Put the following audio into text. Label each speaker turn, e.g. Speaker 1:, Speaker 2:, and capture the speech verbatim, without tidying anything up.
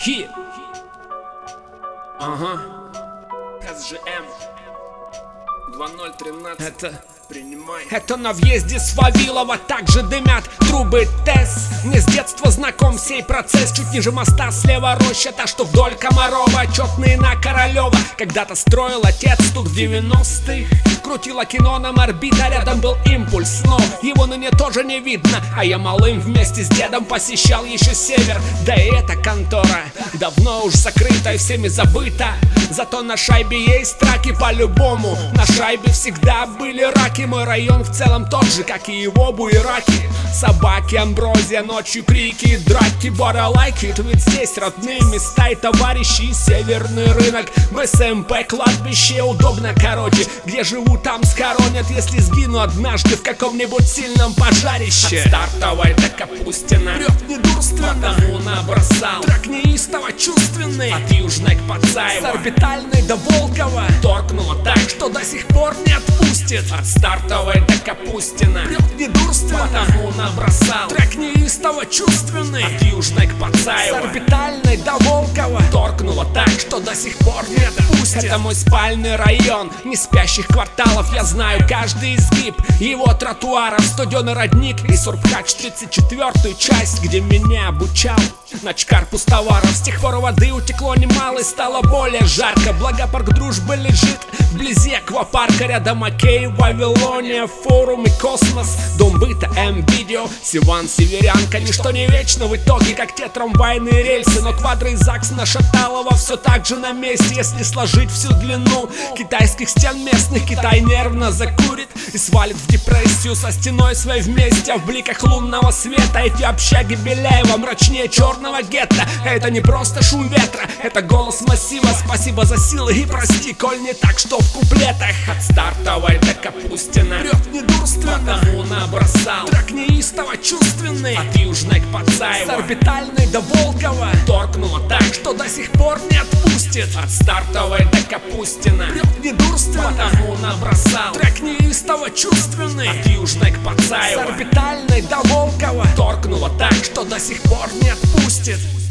Speaker 1: Хи. Ага. эс джи эм два ноль тринадцать. Это... Принимай. Это на въезде с Вавилова также дымят трубы ТЭС. Мне с детства знаком сей процесс. Чуть ниже моста слева роща, та что вдоль Комарова, отчетные на Королева. Когда-то строил отец тут в девяностых. Крутила кино нам орбита, рядом был импульс, но его ныне тоже не видно. А я малым вместе с дедом посещал еще север. Да и эта контора давно уж закрыта и всеми забыта. Зато на шайбе есть траки по-любому. На шайбе всегда были раки. Мой район в целом тот же, как и его буераки. Собаки, амброзия, ночью крики, драки, баралайки. Ведь здесь родные места и товарищи. Северный рынок, БСМП, кладбище. Удобно, короче, где живу, там схоронят. Если сгину однажды в каком-нибудь сильном пожарище. От Стартовой до Капустина прет недурственно, потому набросал трак неистово чувственный. От Южной к Пацаеву, с Орбитальной до Волкова торкнуло так, что до сих пор не отпустит. От Стартовой до Капустина прет недурственно, потому набросал трак неистово чувственный. От Южной к Пацаеву, с Орбитальной до Волкова торкнуло так, что до сих пор не отпустит. Это мой спальный район не спящих кварталов. Я знаю каждый изгиб его тротуаров. Студеный родник и Сурбхач тридцать четвёртую часть, где меня обучал Начкар Пустоваров. С тех пор воды утекло немало и стало более жарко. Благо парк Дружбы лежит вблизи аквапарка. Рядом Окей, Вавилония, Форум и Космос. Дом быта, М-видео, Сиван, Северянка. Ничто не вечно в итоге, как те трамвайные рельсы. Но квадры и ЗАГС на Шаталова все так же на месте. Если сложить всю длину китайских стен местных, Китай нервно закурит и свалит в депрессию со стеной своей вместе. А в бликах лунного света эти общаги Беляева мрачнее черного гетто. Это не просто шум ветра, это голос массива. Спасибо за силы и прости, коль не так, что в куплетах. От Стартовой до Капустина прет недурственно, потому набросал трак неистово чувственный. От Южной к Пацаеву, с Орбитальной до Волкова торкнуло так, что до сих пор не отпустит. От Стартовой до Капустина прет недурственно, потому набросал трак неистово чувственный. От Южной к Пацаеву, с Орбитальной до Волкова торкнуло так, что до сих пор не отпустит.